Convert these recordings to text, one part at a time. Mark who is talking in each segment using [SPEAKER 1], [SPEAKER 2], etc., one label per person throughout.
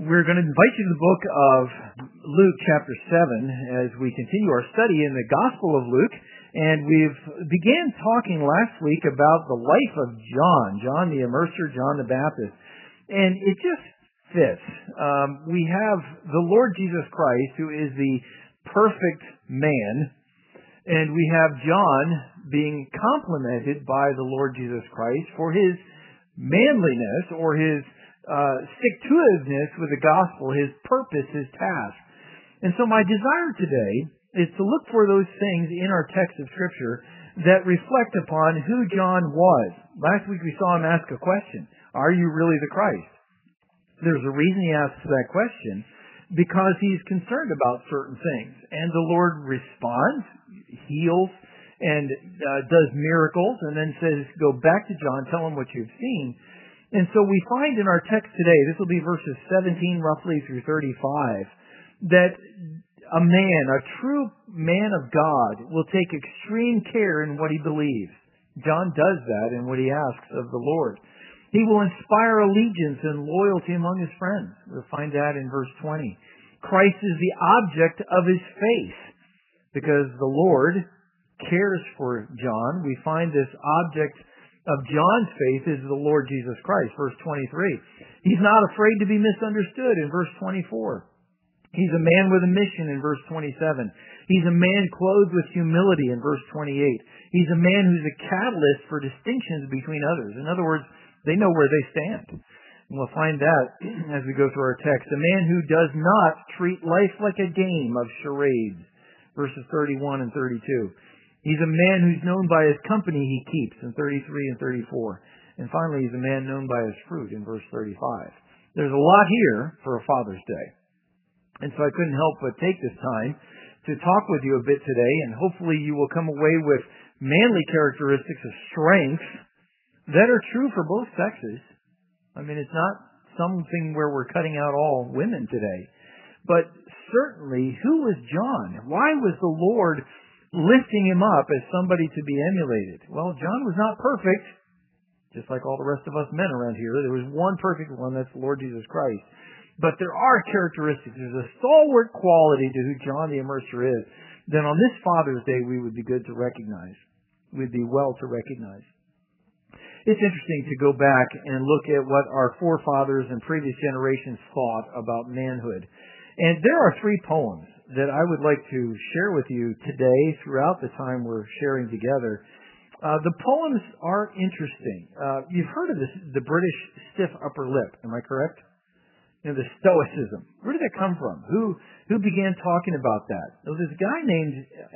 [SPEAKER 1] We're going to invite you to the book of Luke chapter 7 as we continue our study in the Gospel of Luke. And we've began talking last week about the life of John the Immerser, John the Baptist. And it just fits. We have the Lord Jesus Christ, who is the perfect man. And we have John being complimented by the Lord Jesus Christ for his manliness or his stick-to-itiveness with the gospel, his purpose, his task. And so my desire today is to look for those things in our text of Scripture that reflect upon who John was. Last week we saw him ask a question. Are you really the Christ? There's a reason he asks that question, because he's concerned about certain things. And the Lord responds, heals, and does miracles, and then says, go back to John, tell him what you've seen. And so we find in our text today, this will be verses 17 roughly through 35, that a man, a true man of God, will take extreme care in what he believes. John does that in what he asks of the Lord. He will inspire allegiance and loyalty among his friends. We'll find that in verse 20. Christ is the object of his faith, because the Lord cares for John. We find this object of John's faith is the Lord Jesus Christ, verse 23. He's not afraid to be misunderstood in verse 24. He's a man with a mission in verse 27. He's a man clothed with humility in verse 28. He's a man who's a catalyst for distinctions between others. In other words, they know where they stand. And we'll find that as we go through our text. A man who does not treat life like a game of charades, verses 31 and 32. He's a man who's known by his company he keeps in 33 and 34. And finally, he's a man known by his fruit in verse 35. There's a lot here for a Father's Day. And so I couldn't help but take this time to talk with you a bit today, and hopefully you will come away with manly characteristics of strength that are true for both sexes. I mean, it's not something where we're cutting out all women today. But certainly, who was John? Why was the Lord lifting him up as somebody to be emulated? Well, John was not perfect, just like all the rest of us men around here. There was one perfect one, that's the Lord Jesus Christ. But there are characteristics. There's a stalwart quality to who John the Immerser is that on this Father's Day we would be good to recognize. We'd be well to recognize. It's interesting to go back and look at what our forefathers and previous generations thought about manhood. And there are 3 poems that I would like to share with you today throughout the time we're sharing together. The poems are interesting. You've heard of this, the British stiff upper lip, am I correct? You know, the Stoicism. Where did that come from? Who began talking about that? There was this guy named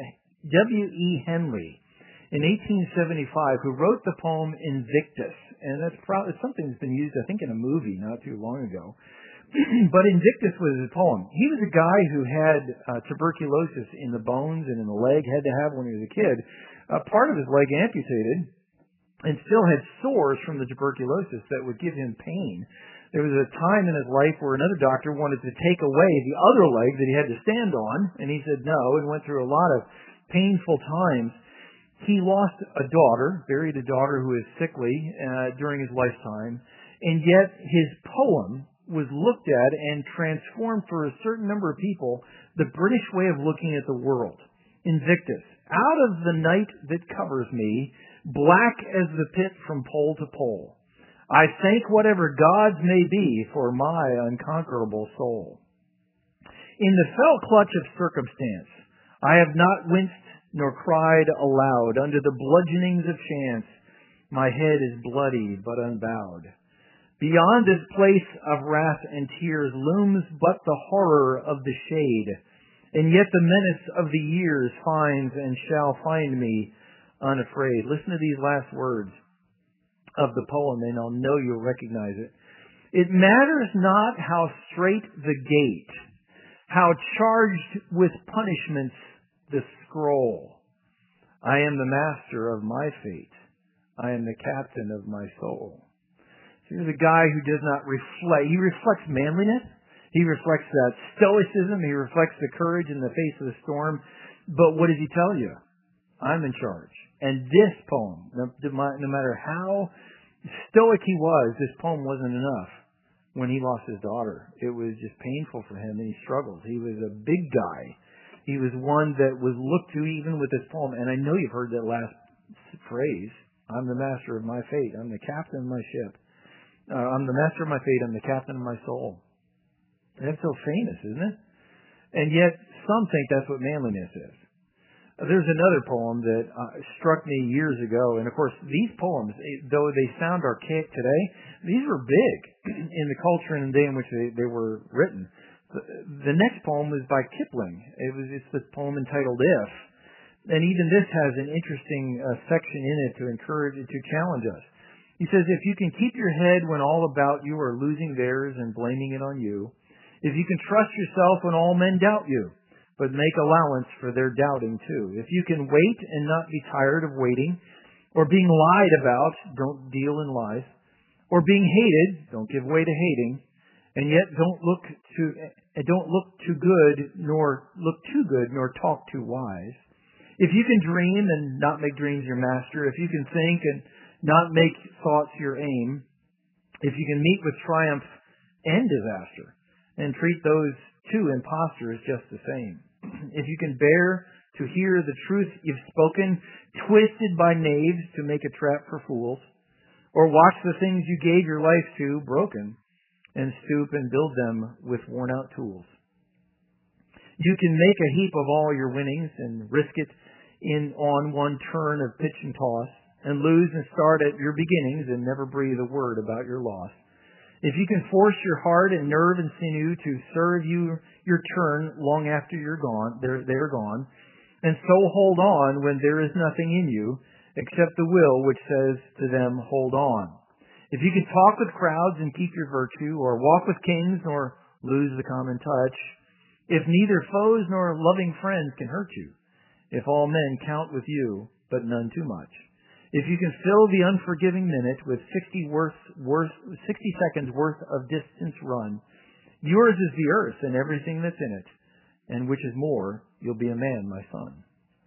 [SPEAKER 1] W.E. Henley in 1875 who wrote the poem Invictus. And that's something that's been used, I think, in a movie not too long ago. But Invictus was his poem. He was a guy who had tuberculosis in the bones and in the leg, had to have when he was a kid. Part of his leg amputated, and still had sores from the tuberculosis that would give him pain. There was a time in his life where another doctor wanted to take away the other leg that he had to stand on, and he said no, and went through a lot of painful times. He lost a daughter, buried a daughter who was sickly during his lifetime, and yet his poem was looked at and transformed for a certain number of people the British way of looking at the world. Invictus. Out of the night that covers me, black as the pit from pole to pole, I thank whatever gods may be for my unconquerable soul. In the fell clutch of circumstance, I have not winced nor cried aloud. Under the bludgeonings of chance, my head is bloody but unbowed. Beyond this place of wrath and tears looms but the horror of the shade, and yet the menace of the years finds and shall find me unafraid. Listen to these last words of the poem, and I'll know you'll recognize it. It matters not how straight the gate, how charged with punishments the scroll. I am the master of my fate. I am the captain of my soul. Here's a guy who does not reflect. He reflects manliness. He reflects that stoicism. He reflects the courage in the face of the storm. But what does he tell you? I'm in charge. And this poem, no matter how stoic he was, this poem wasn't enough. when he lost his daughter. It was just painful for him, and he struggled. He was a big guy. He was one that was looked to even with this poem. And I know you've heard that last phrase, I'm the master of my fate. I'm the captain of my ship. I'm the master of my fate. I'm the captain of my soul. That's so famous, isn't it? And yet some think that's what manliness is. There's another poem that struck me years ago, and of course these poems, though they sound archaic today, these were big in the culture and the day in which they were written. The next poem was by Kipling. It's the poem entitled If, and even this has an interesting section in it to encourage, to challenge us. He says, if you can keep your head when all about you are losing theirs and blaming it on you, if you can trust yourself when all men doubt you, but make allowance for their doubting too. If you can wait and not be tired of waiting, or being lied about, don't deal in lies, or being hated, don't give way to hating, and yet don't look too good, nor look too good, nor talk too wise. If you can dream and not make dreams your master, if you can think and not make thoughts your aim, if you can meet with triumph and disaster, and treat those two impostors just the same. If you can bear to hear the truth you've spoken, twisted by knaves to make a trap for fools, or watch the things you gave your life to broken, and stoop and build them with worn-out tools. You can make a heap of all your winnings and risk it on one turn of pitch and toss, and lose and start at your beginnings and never breathe a word about your loss. If you can force your heart and nerve and sinew to serve you your turn long after you're gone, they're gone, and so hold on when there is nothing in you except the will which says to them, hold on. If you can talk with crowds and keep your virtue, or walk with kings nor lose the common touch, if neither foes nor loving friends can hurt you, if all men count with you, but none too much, if you can fill the unforgiving minute with 60 seconds worth of distance run, yours is the earth and everything that's in it, and which is more, you'll be a man, my son.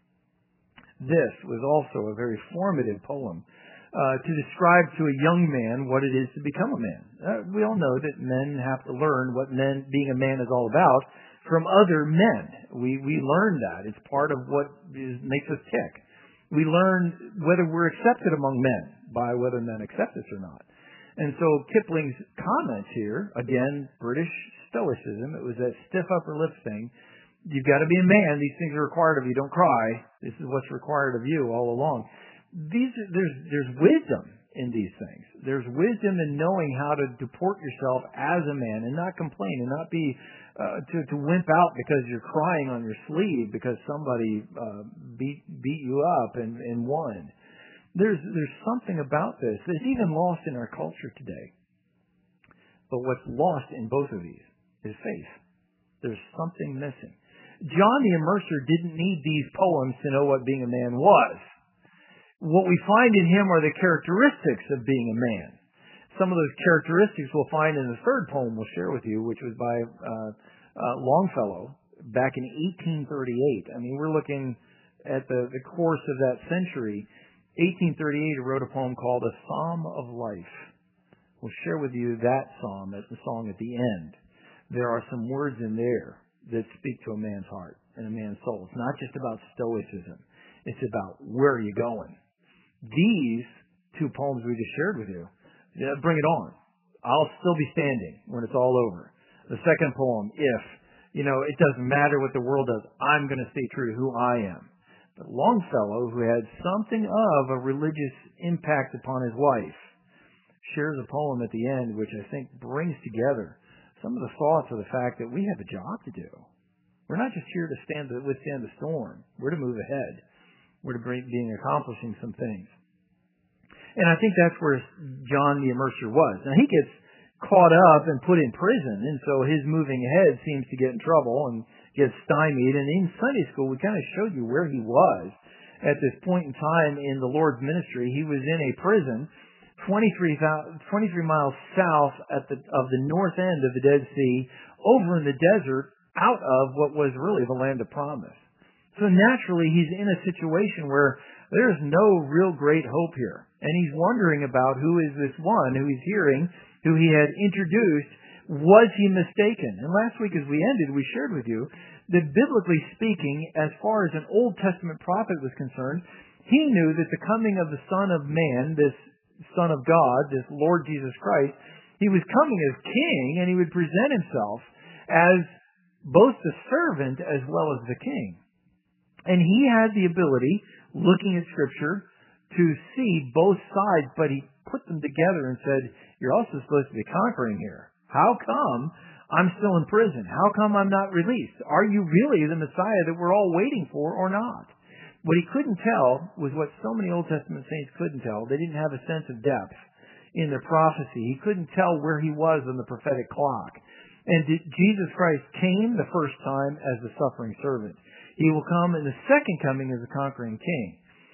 [SPEAKER 1] This was also a very formative poem to describe to a young man what it is to become a man. We all know that men have to learn what being a man is all about from other men. We learn that. It's part of what makes us tick. We learn whether we're accepted among men by whether men accept us or not. And so Kipling's comments here, again, British Stoicism, it was that stiff upper lip thing. You've got to be a man. These things are required of you. Don't cry. This is what's required of you all along. There's wisdom in these things. There's wisdom in knowing how to deport yourself as a man and not complain and not be to wimp out because you're crying on your sleeve because somebody beat you up and won. There's something about this that's even lost in our culture today. But what's lost in both of these is faith. There's something missing. John the Immerser didn't need these poems to know what being a man was. What we find in him are the characteristics of being a man. Some of those characteristics we'll find in the third poem we'll share with you, which was by Longfellow back in 1838. I mean, we're looking at the course of that century. 1838, he wrote a poem called A Psalm of Life. We'll share with you that psalm, that's the song at the end. There are some words in there that speak to a man's heart and a man's soul. It's not just about stoicism. It's about where are you going. These two poems we just shared with you, bring it on. I'll still be standing when it's all over. The second poem, If, it doesn't matter what the world does, I'm going to stay true to who I am. But Longfellow, who had something of a religious impact upon his wife, shares a poem at the end which I think brings together some of the thoughts of the fact that we have a job to do. We're not just here to withstand the storm. We're to move ahead. We're to be accomplishing some things. And I think that's where John the Immerser was. Now, he gets caught up and put in prison, and so his moving ahead seems to get in trouble and gets stymied. And in Sunday school, we kind of showed you where he was at this point in time in the Lord's ministry. He was in a prison 23 miles south of the north end of the Dead Sea, over in the desert, out of what was really the land of promise. So naturally, he's in a situation where there's no real great hope here. And he's wondering about who is this one who he's hearing, who he had introduced Was he mistaken? And last week as we ended, we shared with you that biblically speaking, as far as an Old Testament prophet was concerned, he knew that the coming of the Son of Man, this Son of God, this Lord Jesus Christ, he was coming as king, and he would present himself as both the servant as well as the king. And he had the ability, looking at Scripture, to see both sides, but he put them together and said, you're also supposed to be conquering here. How come I'm still in prison? How come I'm not released? Are you really the Messiah that we're all waiting for or not? What he couldn't tell was what so many Old Testament saints couldn't tell. They didn't have a sense of depth in their prophecy. He couldn't tell where he was on the prophetic clock. And Jesus Christ came the first time as the suffering servant. He will come in the second coming as a conquering king.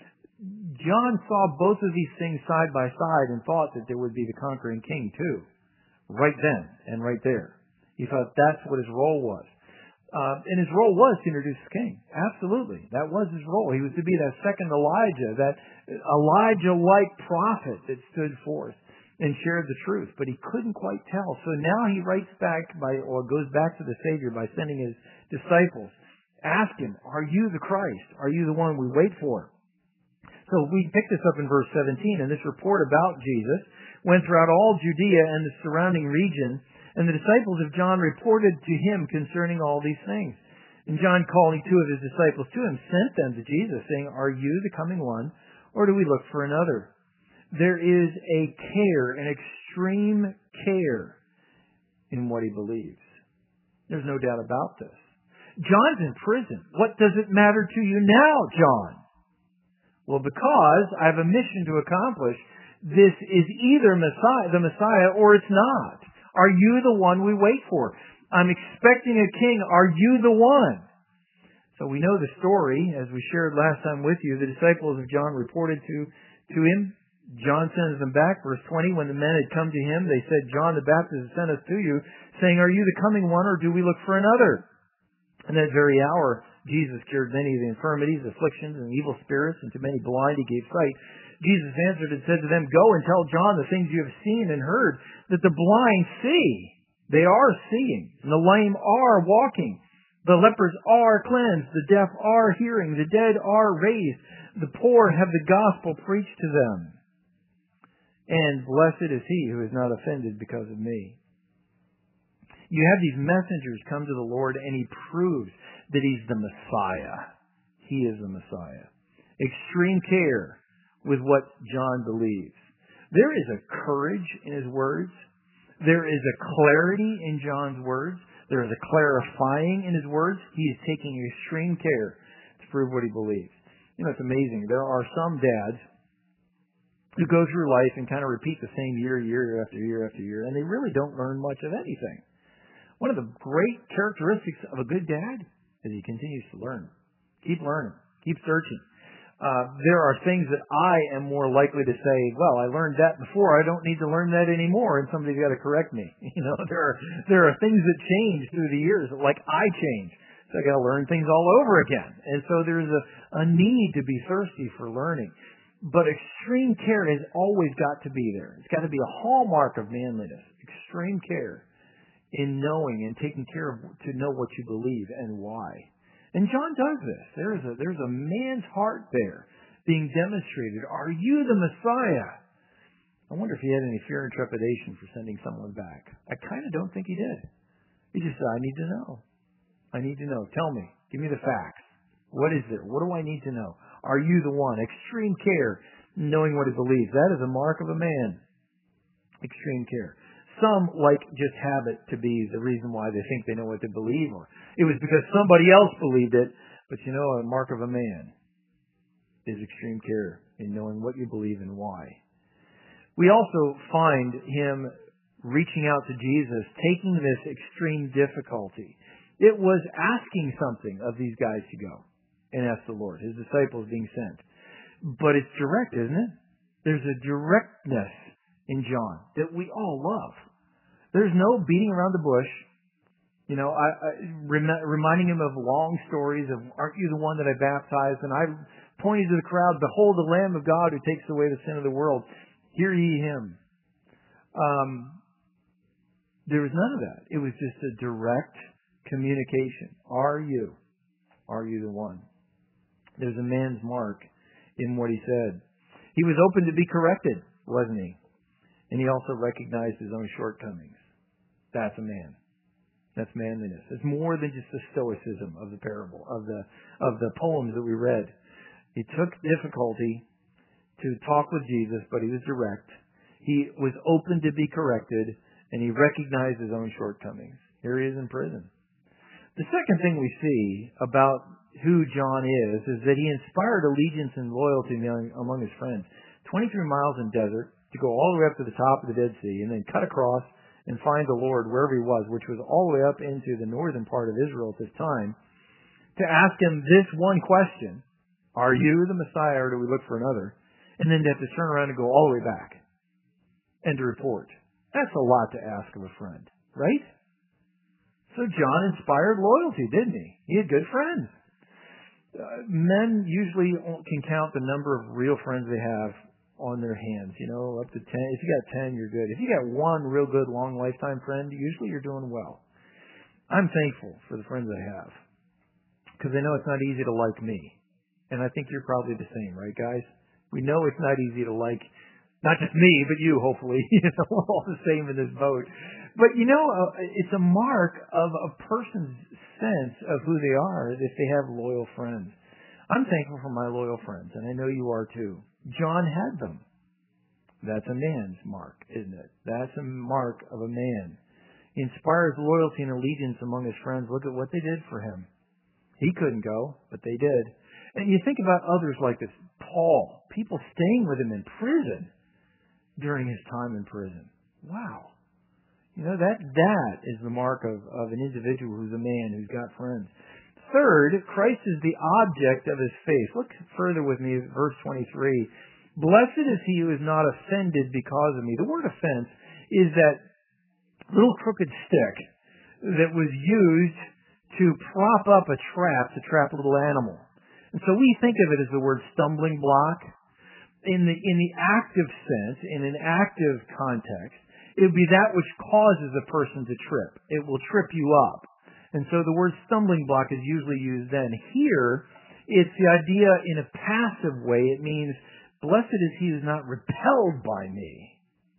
[SPEAKER 1] John saw both of these things side by side and thought that there would be the conquering king too. Right then and right there. He thought that's what his role was. And his role was to introduce the king. Absolutely. That was his role. He was to be that second Elijah, that Elijah-like prophet that stood forth and shared the truth. But he couldn't quite tell. So now he writes back goes back to the Savior by sending his disciples. Ask him, are you the Christ? Are you the one we wait for? So we pick this up in verse 17, and this report about Jesus went throughout all Judea and the surrounding region, and the disciples of John reported to him concerning all these things. And John, calling two of his disciples to him, sent them to Jesus, saying, are you the coming one, or do we look for another? There is a care, an extreme care in what he believes. There's no doubt about this. John's in prison. What does it matter to you now, John? Well, because I have a mission to accomplish. This is either the Messiah, or it's not. Are you the one we wait for? I'm expecting a king. Are you the one? So we know the story, as we shared last time with you. The disciples of John reported to him. John sends them back. Verse 20, when the men had come to him, they said, John the Baptist has sent us to you, saying, are you the coming one, or do we look for another? In that very hour, Jesus cured many of the infirmities, afflictions, and evil spirits, and to many blind he gave sight. Jesus answered and said to them, go and tell John the things you have seen and heard, that the blind see. They are seeing, and the lame are walking. The lepers are cleansed, the deaf are hearing, the dead are raised, the poor have the gospel preached to them. And blessed is he who is not offended because of me. You have these messengers come to the Lord, and he proves that he's the Messiah. He is the Messiah. Extreme care with what John believes. There is a courage in his words. There is a clarity in John's words. There is a clarifying in his words. He is taking extreme care to prove what he believes. You know, it's amazing. There are some dads who go through life and kind of repeat the same year after year after year, and they really don't learn much of anything. One of the great characteristics of a good dad is he continues to learn. Keep learning. Keep searching. There are things that I am more likely to say, well, I learned that before. I don't need to learn that anymore, and somebody's got to correct me. You know, there are things that change through the years, like I change. So I got to learn things all over again. And so there's a need to be thirsty for learning. But extreme care has always got to be there. It's got to be a hallmark of manliness. Extreme care in knowing and taking care of to know what you believe and why. And John does this. There's a man's heart there being demonstrated. Are you the Messiah? I wonder if he had any fear and trepidation for sending someone back. I kind of don't think he did. He just said, I need to know. I need to know. Tell me. Give me the facts. What is there? What do I need to know? Are you the one? Extreme care, knowing what he believes. That is a mark of a man. Extreme care. Some like just habit to be the reason why they think they know what they believe, or it was because somebody else believed it. But you know, a mark of a man is extreme care in knowing what you believe and why. We also find him reaching out to Jesus, taking this extreme difficulty. It was asking something of these guys to go and ask the Lord, his disciples being sent. But it's direct, isn't it? There's a directness in John that we all love. There's no beating around the bush. You know, reminding him of long stories of, aren't you the one that I baptized? And I pointed to the crowd, behold the Lamb of God who takes away the sin of the world. Hear ye him. There was none of that. It was just a direct communication. Are you? Are you the one? There's a man's mark in what he said. He was open to be corrected, wasn't he? And he also recognized his own shortcomings. That's a man. That's manliness. It's more than just the stoicism of the parable, of the poems that we read. He took difficulty to talk with Jesus, but he was direct. He was open to be corrected, and he recognized his own shortcomings. Here he is in prison. The second thing we see about who John is that he inspired allegiance and loyalty among his friends. 23 miles in desert to go all the way up to the top of the Dead Sea and then cut across and find the Lord wherever he was, which was all the way up into the northern part of Israel at this time, to ask him this one question: are you the Messiah, or do we look for another? And then to have to turn around and go all the way back and to report. That's a lot to ask of a friend, right? So John inspired loyalty, didn't he? He had good friends. Men usually can count the number of real friends they have on their hands, up to 10. If you got 10, you're good. If you got one real good long lifetime friend, usually you're doing well. I'm thankful for the friends I have because I know it's not easy to like me. And I think you're probably the same, right, guys? We know it's not easy to like not just me, but you, hopefully. We're all the same in this boat. But, it's a mark of a person's sense of who they are if they have loyal friends. I'm thankful for my loyal friends, and I know you are too. John had them. That's a man's mark, isn't it? That's a mark of a man. He inspires loyalty and allegiance among his friends. Look at what they did for him. He couldn't go, but they did. And you think about others like this. Paul, people staying with him in prison during his time in prison. Wow. That is the mark of an individual who's a man, who's got friends. Third, Christ is the object of his faith. Look further with me at verse 23. Blessed is he who is not offended because of me. The word offense is that little crooked stick that was used to prop up a trap to trap a little animal. And so we think of it as the word stumbling block. In the active sense, in an active context, it would be that which causes a person to trip. It will trip you up. And so the word stumbling block is usually used then. Here, it's the idea in a passive way. It means, blessed is he who is not repelled by me.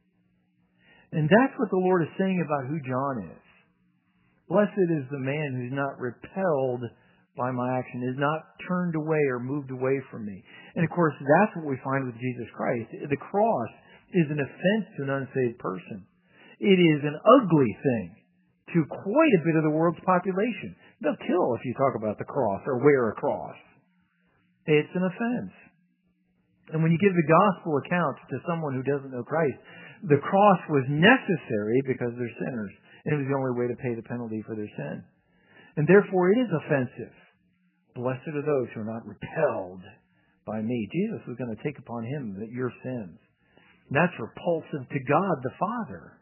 [SPEAKER 1] And that's what the Lord is saying about who John is. Blessed is the man who's not repelled by my action, is not turned away or moved away from me. And of course, that's what we find with Jesus Christ. The cross is an offense to an unsaved person. It is an ugly thing to quite a bit of the world's population. They'll kill if you talk about the cross or wear a cross. It's an offense. And when you give the gospel account to someone who doesn't know Christ, the cross was necessary because they're sinners. And it was the only way to pay the penalty for their sin. And therefore it is offensive. Blessed are those who are not repelled by me. Jesus was going to take upon him your sins. And that's repulsive to God the Father.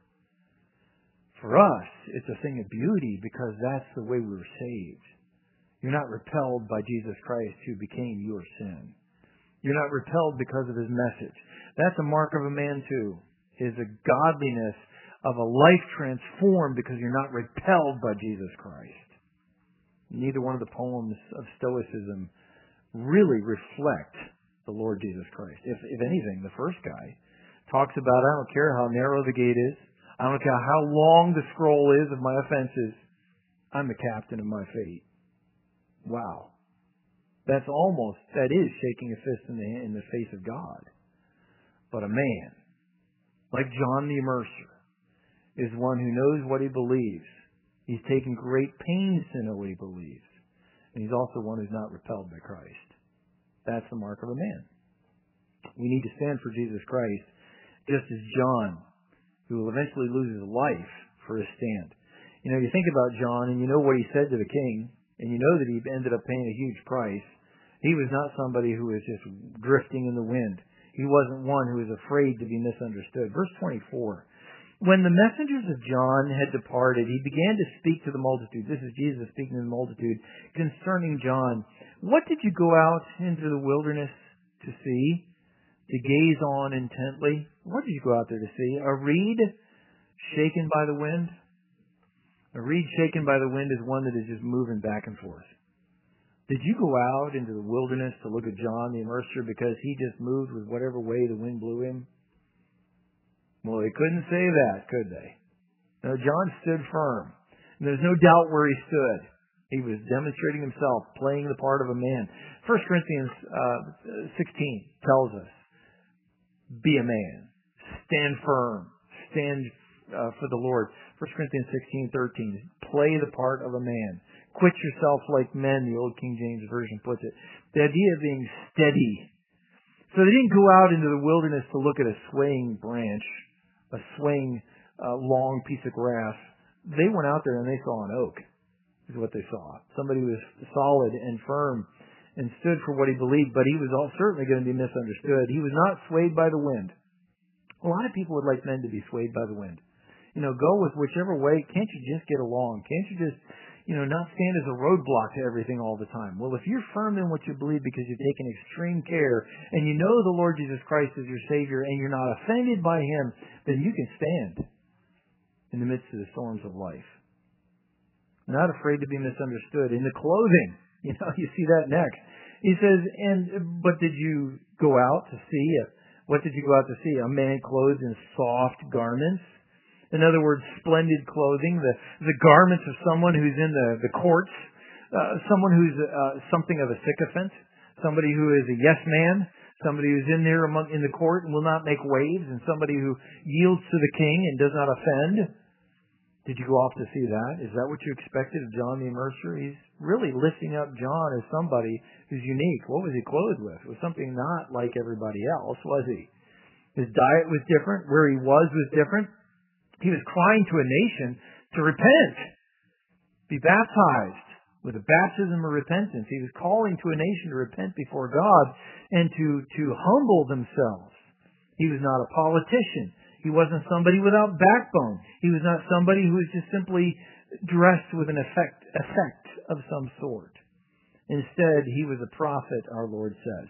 [SPEAKER 1] For us, it's a thing of beauty because that's the way we were saved. You're not repelled by Jesus Christ who became your sin. You're not repelled because of his message. That's a mark of a man too, is a godliness of a life transformed because you're not repelled by Jesus Christ. Neither one of the poems of Stoicism really reflect the Lord Jesus Christ. If anything, the first guy talks about, I don't care how narrow the gate is, I don't care how long the scroll is of my offenses, I'm the captain of my fate. Wow. That is shaking a fist in the face of God. But a man, like John the Immerser, is one who knows what he believes. He's taken great pains in what he believes. And he's also one who's not repelled by Christ. That's the mark of a man. We need to stand for Jesus Christ, just as John, who will eventually lose his life for his stand. You think about John, and you know what he said to the king, and you know that he ended up paying a huge price. He was not somebody who was just drifting in the wind. He wasn't one who was afraid to be misunderstood. Verse 24. When the messengers of John had departed, he began to speak to the multitude. This is Jesus speaking to the multitude concerning John. What did you go out into the wilderness to see? To gaze on intently? What did you go out there to see? A reed shaken by the wind? A reed shaken by the wind is one that is just moving back and forth. Did you go out into the wilderness to look at John the Immerser because he just moved with whatever way the wind blew him? Well, they couldn't say that, could they? No, John stood firm. And there's no doubt where he stood. He was demonstrating himself, playing the part of a man. 1 Corinthians 16 tells us, be a man. Stand firm. Stand for the Lord. 1 Corinthians 16:13. Play the part of a man. Quit yourself like men, the old King James Version puts it. The idea of being steady. So they didn't go out into the wilderness to look at a swaying branch, a swaying long piece of grass. They went out there and they saw an oak, is what they saw. Somebody who was solid and firm and stood for what he believed, but he was certainly going to be misunderstood. He was not swayed by the wind. A lot of people would like men to be swayed by the wind. Go with whichever way. Can't you just get along? Can't you just, not stand as a roadblock to everything all the time? Well, if you're firm in what you believe because you've taken extreme care and you know the Lord Jesus Christ is your Savior and you're not offended by Him, then you can stand in the midst of the storms of life. Not afraid to be misunderstood. In the clothing, you see that next. He says, but did you go out to see? What did you go out to see? A man clothed in soft garments. In other words, splendid clothing, the garments of someone who's in the courts, someone who's something of a sycophant, somebody who is a yes man, somebody who's in there in the court and will not make waves, and somebody who yields to the king and does not offend. Did you go off to see that? Is that what you expected of John the Immerser? He's really lifting up John as somebody who's unique. What was he clothed with? It was something not like everybody else, was he? His diet was different. Where he was different. He was crying to a nation to repent, be baptized with a baptism of repentance. He was calling to a nation to repent before God and to humble themselves. He was not a politician. He wasn't somebody without backbone. He was not somebody who was just simply dressed with an effect of some sort. Instead, he was a prophet, our Lord says.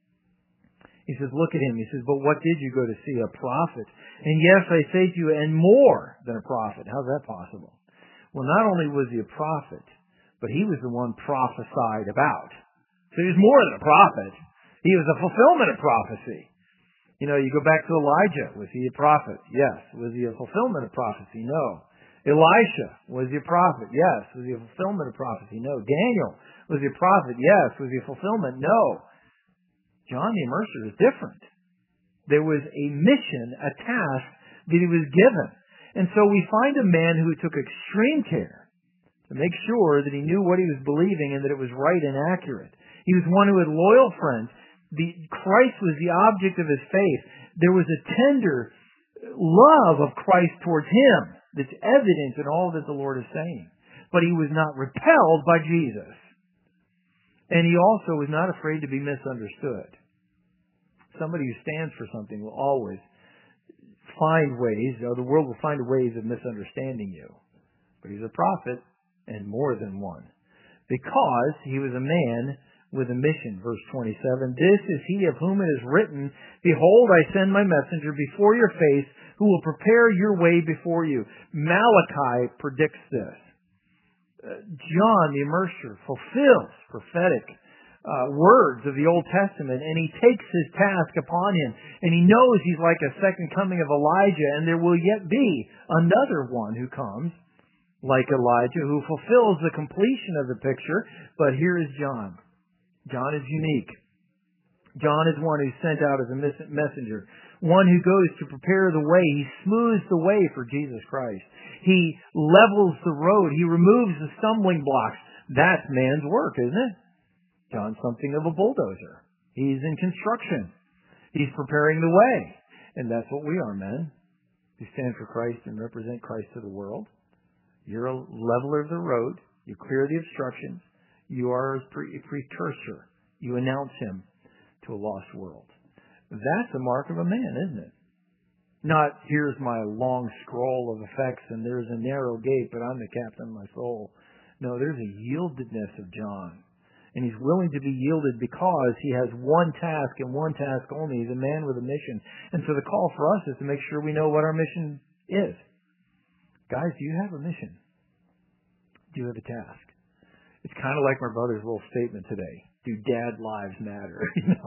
[SPEAKER 1] He says, look at him. He says, but what did you go to see? A prophet. And yes, I say to you, and more than a prophet. How's that possible? Well, not only was he a prophet, but he was the one prophesied about. So he was more than a prophet. He was a fulfillment of prophecy. You go back to Elijah. Was he a prophet? Yes. Was he a fulfillment of prophecy? No. Elisha. Was he a prophet? Yes. Was he a fulfillment of prophecy? No. Daniel. Was he a prophet? Yes. Was he a fulfillment? No. John the Immerser is different. There was a mission, a task that he was given. And so we find a man who took extreme care to make sure that he knew what he was believing and that it was right and accurate. He was one who had loyal friends. Christ was the object of his faith. There was a tender love of Christ towards him that's evident in all that the Lord is saying. But he was not repelled by Jesus. And he also was not afraid to be misunderstood. Somebody who stands for something will always find ways, or the world will find ways of misunderstanding you. But he's a prophet, and more than one. Because he was a man with a mission. Verse 27, this is he of whom it is written, behold, I send my messenger before your face, who will prepare your way before you. Malachi predicts this. John the Immerser fulfills prophetic words of the Old Testament, and he takes his task upon him, and he knows he's like a second coming of Elijah, and there will yet be another one who comes like Elijah, who fulfills the completion of the picture. But here is John. John is unique. John is one who's sent out as a messenger, one who goes to prepare the way. He smooths the way for Jesus Christ. He levels the road. He removes the stumbling blocks. That's man's work, isn't it? John's something of a bulldozer. He's in construction. He's preparing the way. And that's what we are, men. You stand for Christ and represent Christ to the world. You're a leveler of the road. You clear the obstructions. You are a precursor. You announce him to a lost world. That's a mark of a man, isn't it? Not, here's my long scroll of effects and there's a narrow gate, but I'm the captain of my soul. No, there's a yieldedness of John. And he's willing to be yielded because he has one task and one task only. He's a man with a mission. And so the call for us is to make sure we know what our mission is. Guys, do you have a mission? you have a task. It's kind of like my brother's little statement today. Do dad lives matter?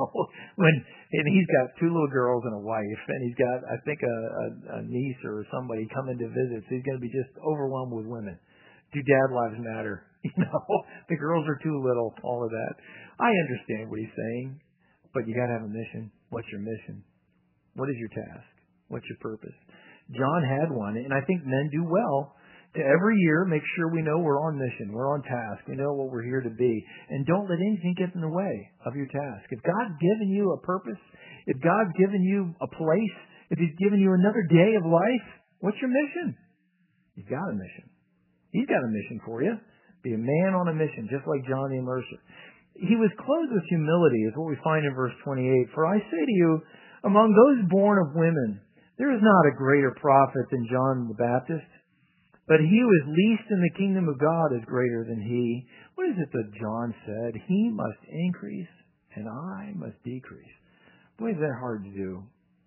[SPEAKER 1] And he's got 2 little girls and a wife, and he's got, I think, a niece or somebody coming to visit, so he's going to be just overwhelmed with women. Do dad lives matter? The girls are too little, all of that. I understand what he's saying, but you got to have a mission. What's your mission? What is your task? What's your purpose? John had one, and I think men do well to every year make sure we know we're on mission, we're on task, we know what we're here to be, and don't let anything get in the way of your task. If God's given you a purpose, if God's given you a place, if He's given you another day of life, what's your mission? You've got a mission. He's got a mission for you. Be a man on a mission, just like John the Immerser. He was clothed with humility, is what we find in verse 28. For I say to you, among those born of women, there is not a greater prophet than John the Baptist, but he who is least in the kingdom of God is greater than he. What is it that John said? He must increase, and I must decrease. Boy, is that hard to do.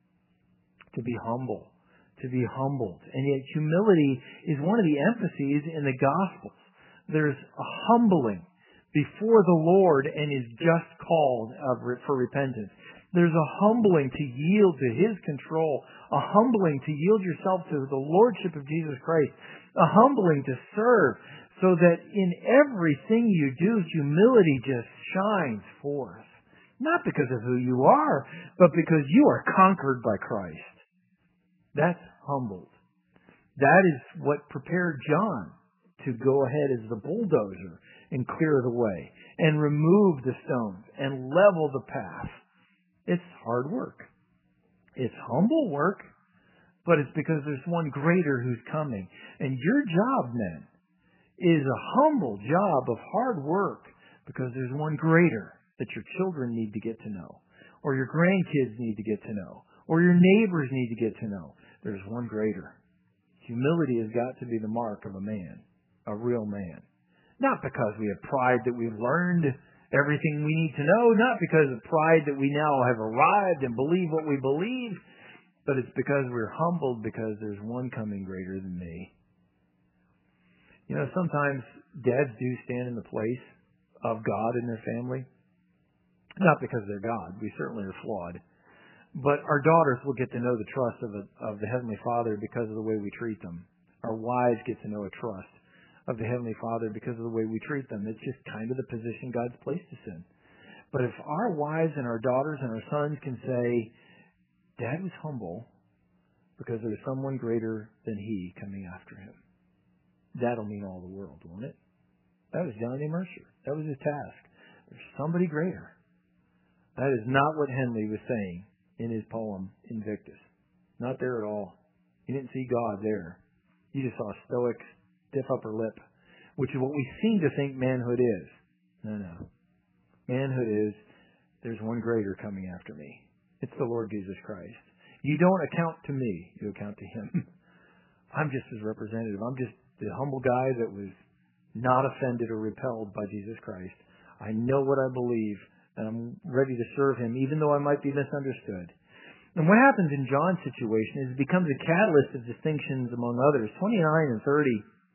[SPEAKER 1] To be humble. To be humbled. And yet humility is one of the emphases in the Gospels. There's a humbling before the Lord and His just call for repentance. There's a humbling to yield to His control, a humbling to yield yourself to the Lordship of Jesus Christ, a humbling to serve, so that in everything you do, humility just shines forth. Not because of who you are, but because you are conquered by Christ. That's humbled. That is what prepared John to go ahead as the bulldozer and clear the way and remove the stones and level the path. It's hard work. It's humble work, but it's because there's one greater who's coming. And your job, men, is a humble job of hard work because there's one greater that your children need to get to know, or your grandkids need to get to know, or your neighbors need to get to know. There's one greater. Humility has got to be the mark of a man, a real man. Not because we have pride that we've learned everything we need to know, not because of pride that we now have arrived and believe what we believe, but it's because we're humbled because there's one coming greater than me. Sometimes dads do stand in the place of God in their family. Not because they're God. We certainly are flawed. But our daughters will get to know the trust of the Heavenly Father because of the way we treat them. Our wives get to know a trust of the Heavenly Father because of the way we treat them. It's just kind of the position God's placed us in. But if our wives and our daughters and our sons can say, Dad was humble because there's someone greater than he coming after him, that'll mean all the world, won't it? That was John the Immerser. That was his task. There's somebody greater. That is not what Henley was saying in his poem, Invictus. Not there at all. You didn't see God there. You just saw a stoic, stiff upper lip, which is what we seem to think manhood is. No. Manhood is, there's one greater coming after me. It's the Lord Jesus Christ. You don't account to me. You account to Him. I'm just His representative. I'm just the humble guy that was not offended or repelled by Jesus Christ. I know what I believe, and I'm ready to serve Him, even though I might be misunderstood. And what happens in John's situation is it becomes a catalyst of distinctions among others. 29 and 30.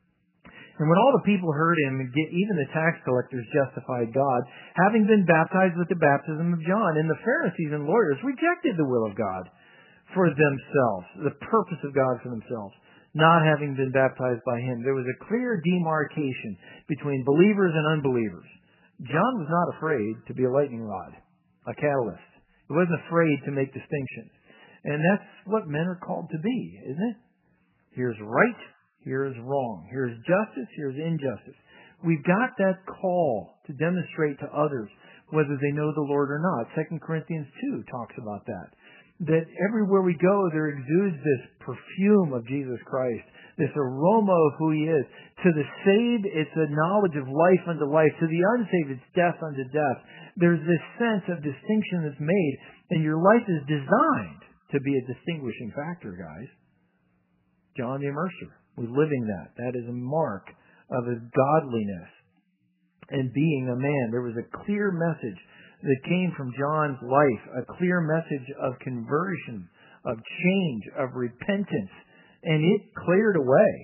[SPEAKER 1] And when all the people heard him, even the tax collectors justified God, having been baptized with the baptism of John, and the Pharisees and lawyers rejected the will of God for themselves, the purpose of God for themselves, not having been baptized by him. There was a clear demarcation between believers and unbelievers. John was not afraid to be a lightning rod, a catalyst. He wasn't afraid to make distinctions. And that's what men are called to be, isn't it? Here's right, here's wrong. Here's justice, here's injustice. We've got that call to demonstrate to others whether they know the Lord or not. 2 Corinthians 2 talks about that. That everywhere we go, there exudes this perfume of Jesus Christ, this aroma of who He is. To the saved, it's a knowledge of life unto life. To the unsaved, it's death unto death. There's this sense of distinction that's made, and your life is designed to be a distinguishing factor, guys. John the Immerser was living that. That is a mark of his godliness and being a man. There was a clear message that came from John's life, a clear message of conversion, of change, of repentance, and it cleared away.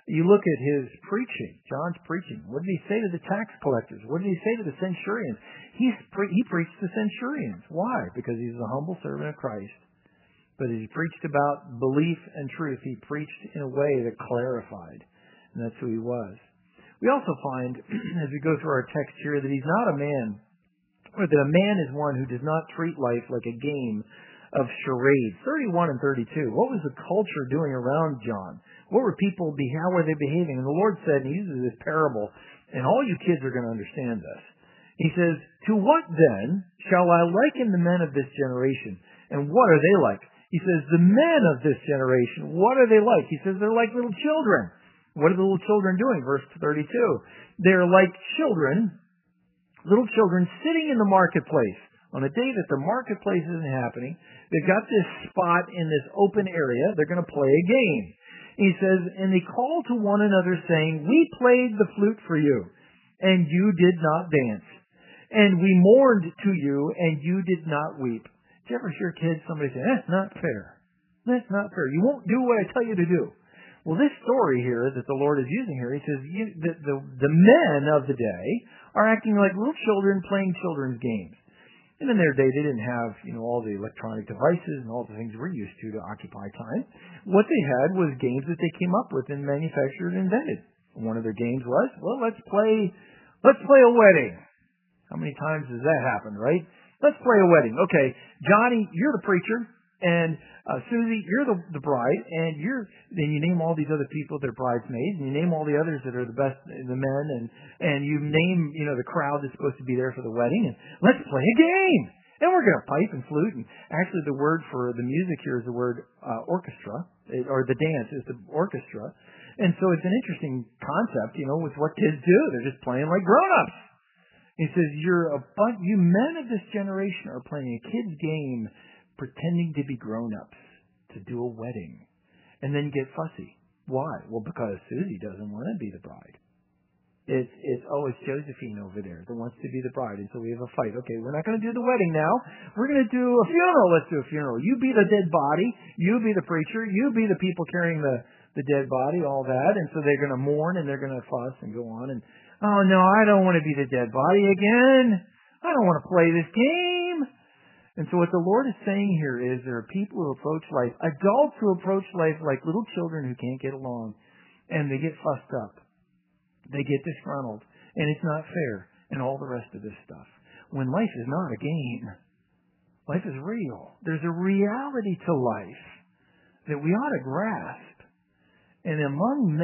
[SPEAKER 1] You look at his preaching, John's preaching. What did he say to the tax collectors? What did he say to the centurions? He preached to centurions. Why? Because he's a humble servant of Christ. But as he preached about belief and truth, he preached in a way that clarified. And that's who he was. We also find, as we go through our text here, that he's not a man, or that a man is one who does not treat life like a game of charades. 31 and 32. What was the culture doing around John? How were they behaving? And the Lord said, and he uses this parable, and all you kids are going to understand this. He says, to what then shall I liken the men of this generation? And what are they like? He says, the men of this generation, what are they like? He says, they're like little children. What are the little children doing? Verse 32. They're like children, little children sitting in the marketplace. On a day that the marketplace isn't happening, they've got this spot in this open area. They're going to play a game. He says, and they call to one another saying, we played the flute for you, and you did not dance. And we mourned to you, and you did not weep. Did you ever hear kids, somebody say, that's not fair. That's not fair. You won't do what I tell you to do. Well, this story here that the Lord is using here, he says, the men of the day are acting like little children playing children's games. And in their day, they didn't have, all the electronic devices and all the things we're used to occupy time. What they had was games that they came up with and manufactured and invented. One of their games was, well, let's play a wedding. How many times has that happened, right? Let's play a wedding. Okay, Johnny, you're the preacher, and Susie, you're the bride, and then you name all these other people that are bridesmaids, and you name all the others that are the best, the men, and you name, the crowd that's supposed to be there for the wedding, and let's play a game. And we're going to pipe and flute, and actually the word for the music here is the word orchestra, or the dance is the orchestra. And so it's an interesting concept, with what kids do. They're just playing like grown-ups. He says, you men of this generation are playing a kid's game, pretending to be grown-ups to do a wedding, and then get fussy. Why? Well, because Susie doesn't want to be the bride. It's Josephine over there that wants to be the bride, and so we have a fight. Okay, we're not going to do the wedding now. We're going to do a funeral. Let's do a funeral. You be the dead body. You be the preacher. You be the people carrying the dead body, all that. And so they're going to mourn, and they're going to fuss and go on. And, oh, no, I don't want to be the dead body again. I don't want to play this game. And so what the Lord is saying here is there are people who approach life, adults who approach life like little children who can't get along, and they get fussed up. They get disgruntled, and it's not fair, and all the rest of this stuff. When life is not a game, life is real. There's a reality to life that we ought to grasp. And among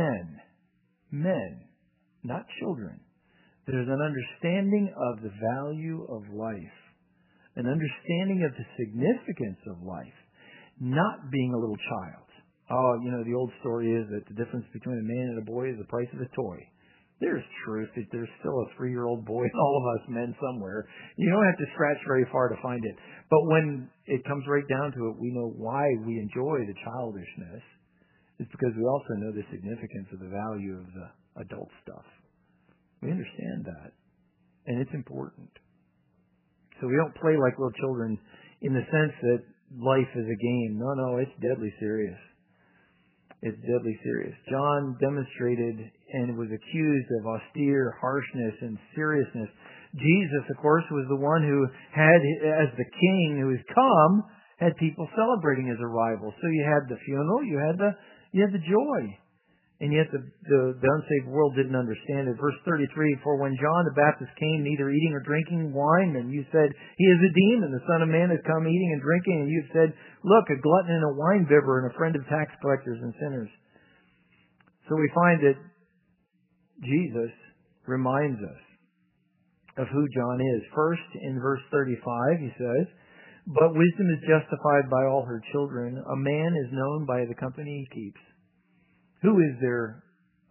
[SPEAKER 1] men, not children, there's an understanding of the value of life. An understanding of the significance of life, not being a little child. Oh, the old story is that the difference between a man and a boy is the price of a toy. There's truth. There's still a 3-year-old boy in all of us men somewhere. You don't have to scratch very far to find it. But when it comes right down to it, we know why we enjoy the childishness. It's because we also know the significance of the value of the adult stuff. We understand that. And it's important. So we don't play like little children in the sense that life is a game. No, it's deadly serious. It's deadly serious. John demonstrated and was accused of austere harshness and seriousness. Jesus, of course, was the one who had, as the king who has come, had people celebrating his arrival. So you had the funeral, you had the joy. And yet the unsaved world didn't understand it. Verse 33, for when John the Baptist came, neither eating or drinking wine, and you said, he is a demon, the Son of Man has come eating and drinking, and you've said, look, a glutton and a winebibber and a friend of tax collectors and sinners. So we find that Jesus reminds us of who John is. First, in verse 35, he says, but wisdom is justified by all her children. A man is known by the company he keeps. Who is there?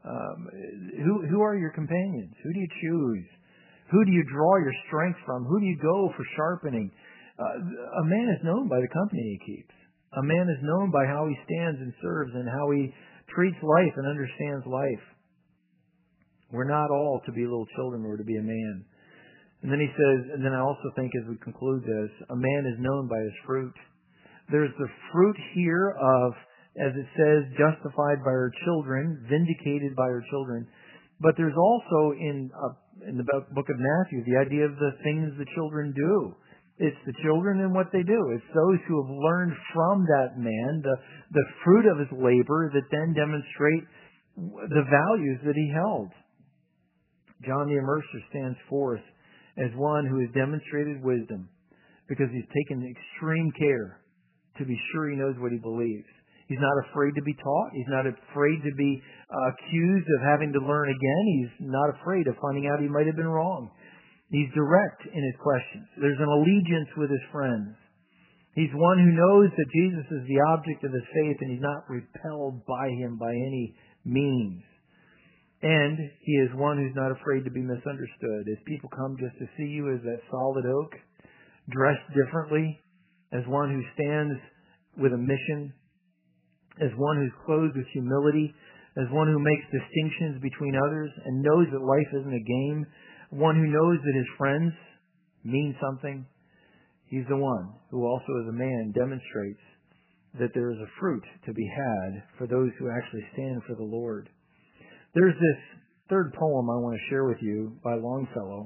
[SPEAKER 1] Who are your companions? Who do you choose? Who do you draw your strength from? Who do you go for sharpening? A man is known by the company he keeps. A man is known by how he stands and serves and how he treats life and understands life. We're not all to be little children or to be a man. And then he says, and then I also think as we conclude this, a man is known by his fruit. There's the fruit here of as it says, justified by her children, vindicated by her children. But there's also in the book of Matthew the idea of the things the children do. It's the children and what they do. It's those who have learned from that man the fruit of his labor that then demonstrate the values that he held. John the Immerser stands forth as one who has demonstrated wisdom because he's taken extreme care to be sure he knows what he believes. He's not afraid to be taught. He's not afraid to be accused of having to learn again. He's not afraid of finding out he might have been wrong. He's direct in his questions. There's an allegiance with his friends. He's one who knows that Jesus is the object of his faith and he's not repelled by him by any means. And he is one who's not afraid to be misunderstood. As people come just to see you as that solid oak, dressed differently, as one who stands with a mission, as one who's clothed with humility, as one who makes distinctions between others and knows that life isn't a game, one who knows that his friends mean something. He's the one who also as a man demonstrates that there is a fruit to be had for those who actually stand for the Lord. There's this third poem I want to share with you by Longfellow.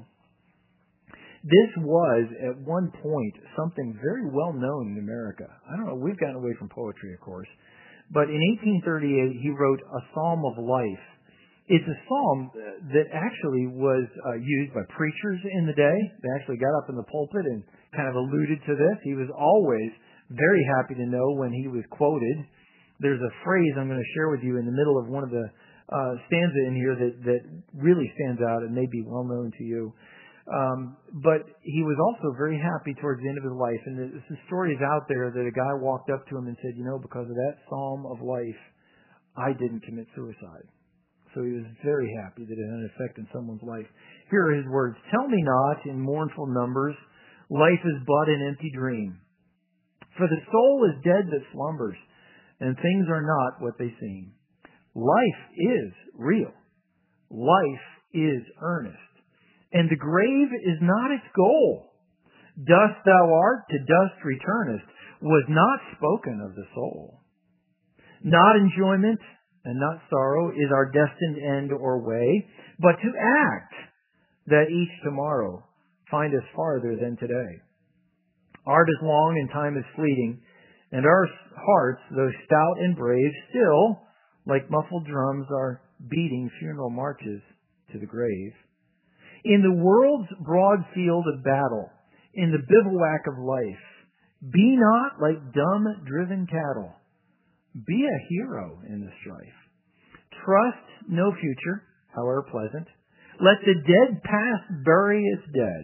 [SPEAKER 1] This was, at one point, something very well known in America. I don't know, we've gotten away from poetry, of course. But in 1838, he wrote A Psalm of Life. It's a psalm that actually was used by preachers in the day. They actually got up in the pulpit and kind of alluded to this. He was always very happy to know when he was quoted. There's a phrase I'm going to share with you in the middle of one of the stanza in here that really stands out and may be well known to you. But he was also very happy towards the end of his life. And the story is out there that a guy walked up to him and said, because of that psalm of life, I didn't commit suicide. So he was very happy that it had an effect in someone's life. Here are his words. Tell me not in mournful numbers, life is but an empty dream. For the soul is dead that slumbers, and things are not what they seem. Life is real. Life is earnest. And the grave is not its goal. Dust thou art, to dust returnest, was not spoken of the soul. Not enjoyment and not sorrow is our destined end or way, but to act, that each tomorrow find us farther than today. Art is long and time is fleeting, and our hearts, though stout and brave, still, like muffled drums, are beating funeral marches to the grave. In the world's broad field of battle, in the bivouac of life, be not like dumb driven cattle. Be a hero in the strife. Trust no future, however pleasant. Let the dead past bury its dead.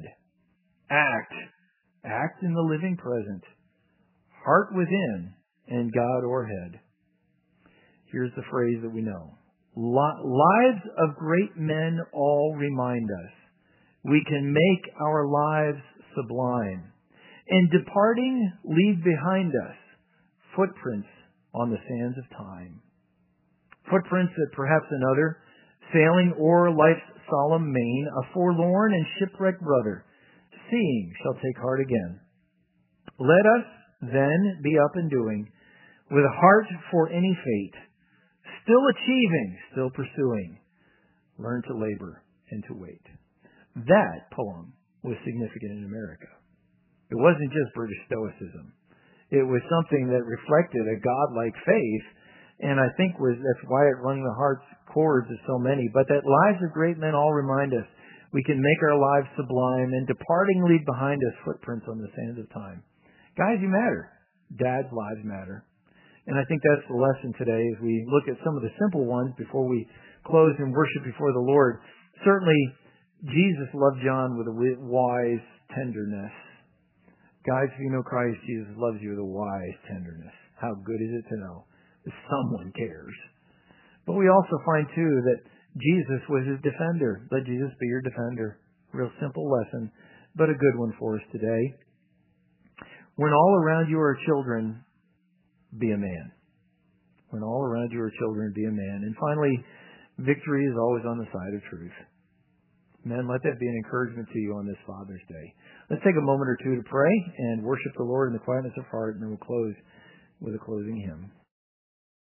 [SPEAKER 1] Act in the living present. Heart within and God o'erhead. Here's the phrase that we know. Lives of great men all remind us. We can make our lives sublime. And departing, leave behind us footprints on the sands of time. Footprints that perhaps another, sailing o'er life's solemn main, a forlorn and shipwrecked brother, seeing shall take heart again. Let us then be up and doing, with a heart for any fate, still achieving, still pursuing, learn to labor and to wait. That poem was significant in America. It wasn't just British Stoicism. It was something that reflected a godlike faith, and I think that's why it wrung the heart's chords of so many. But that lives of great men all remind us we can make our lives sublime, and departing leave behind us footprints on the sands of time. Guys, you matter. Dads' lives matter. And I think that's the lesson today as we look at some of the simple ones before we close and worship before the Lord. Certainly, Jesus loved John with a wise tenderness. Guys, if you know Christ, Jesus loves you with a wise tenderness. How good is it to know that someone cares? But we also find, too, that Jesus was his defender. Let Jesus be your defender. Real simple lesson, but a good one for us today. When all around you are children, be a man. When all around you are children, be a man. And finally, victory is always on the side of truth. Men, let that be an encouragement to you on this Father's Day. Let's take a moment or two to pray and worship the Lord in the quietness of heart, and then we'll close with a closing hymn.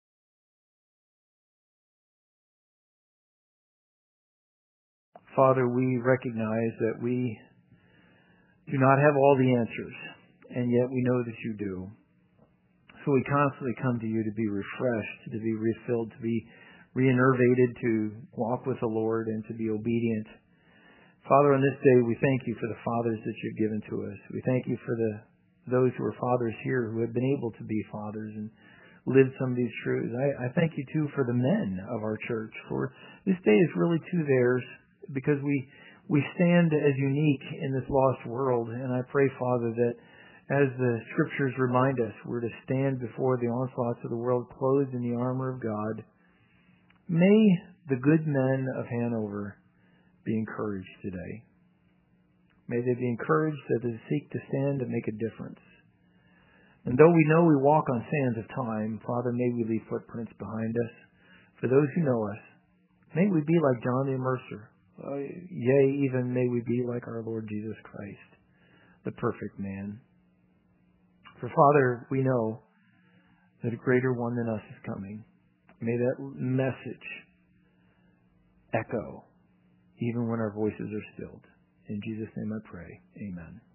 [SPEAKER 1] Father, we recognize that we do not have all the answers, and yet we know that you do. So we constantly come to you to be refreshed, to be refilled, to be reinnervated, to walk with the Lord, and to be obedient. Father, on this day, we thank you for the fathers that you've given to us. We thank you for those who are fathers here who have been able to be fathers and live some of these truths. I thank you, too, for the men of our church, for this day is really to theirs, because we stand as unique in this lost world. And I pray, Father, that as the Scriptures remind us, we're to stand before the onslaughts of the world clothed in the armor of God. May the good men of Hanover be encouraged today. May they be encouraged that they seek to stand and make a difference. And though we know we walk on sands of time, Father, may we leave footprints behind us. For those who know us, may we be like John the Immerser. Yea, even may we be like our Lord Jesus Christ, the perfect man. For Father, we know that a greater one than us is coming. May that message echo even when our voices are stilled. In Jesus' name I pray. Amen.